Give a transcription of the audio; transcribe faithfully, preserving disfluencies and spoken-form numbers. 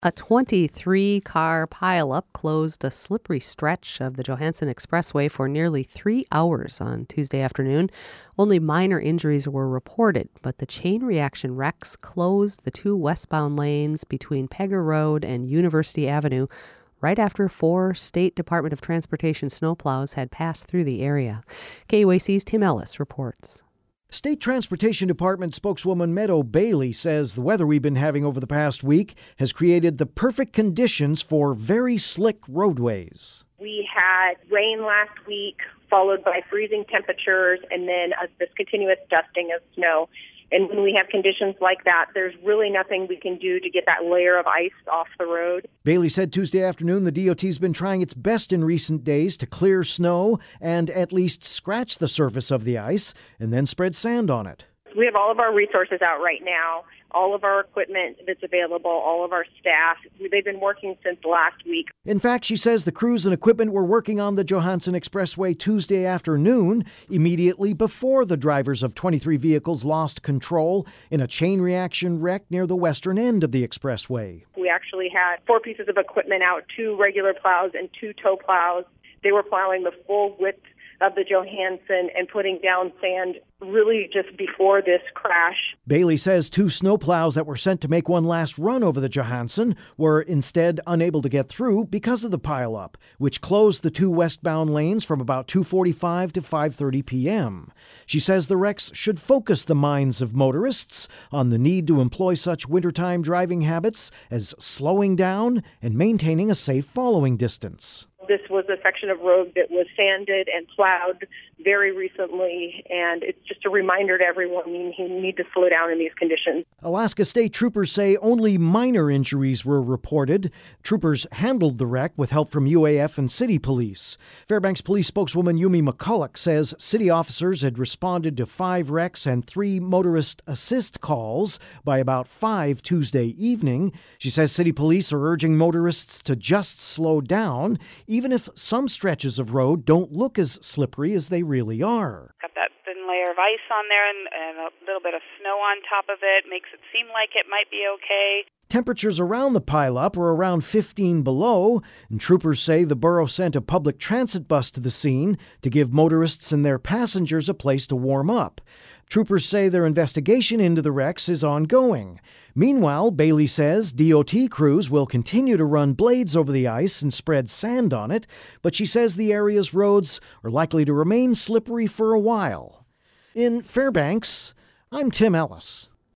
A twenty-three car pileup closed a slippery stretch of the Johansen Expressway for nearly three hours on Tuesday afternoon. Only minor injuries were reported, but the chain reaction wrecks closed the two westbound lanes between Pegger Road and University Avenue right after four State Department of Transportation snowplows had passed through the area. K U A C's Tim Ellis reports. State Transportation Department spokeswoman Meadow Bailey says the weather we've been having over the past week has created the perfect conditions for very slick roadways. We had rain last week, followed by freezing temperatures, and then uh, this continuous dusting of snow. And when we have conditions like that, there's really nothing we can do to get that layer of ice off the road. Bailey said Tuesday afternoon the D O T's been trying its best in recent days to clear snow and at least scratch the surface of the ice and then spread sand on it. We have all of our resources out right now, all of our equipment that's available, all of our staff. They've been working since last week. In fact, she says the crews and equipment were working on the Johansen Expressway Tuesday afternoon, immediately before the drivers of twenty-three vehicles lost control in a chain reaction wreck near the western end of the expressway. We actually had four pieces of equipment out, two regular plows and two tow plows. They were plowing the full width of the Johansen and putting down sand really just before this crash. Bailey says two snowplows that were sent to make one last run over the Johansen were instead unable to get through because of the pileup, which closed the two westbound lanes from about two forty-five to five thirty p.m. She says the wrecks should focus the minds of motorists on the need to employ such wintertime driving habits as slowing down and maintaining a safe following distance. This was a section of road that was sanded and plowed very recently, and it's just a reminder to everyone you need to slow down in these conditions. Alaska State troopers say only minor injuries were reported. Troopers handled the wreck with help from U A F and city police. Fairbanks Police spokeswoman Yumi McCulloch says city officers had responded to five wrecks and three motorist assist calls by about five Tuesday evening. She says city police are urging motorists to just slow down, even if some stretches of road don't look as slippery as they really are. Got that thin layer of ice on there and, and a little bit of snow on top of it. Makes it seem like it might be okay. Temperatures around the pileup were around fifteen below, and troopers say the borough sent a public transit bus to the scene to give motorists and their passengers a place to warm up. Troopers say their investigation into the wrecks is ongoing. Meanwhile, Bailey says D O T crews will continue to run blades over the ice and spread sand on it, but she says the area's roads are likely to remain slippery for a while. In Fairbanks, I'm Tim Ellis.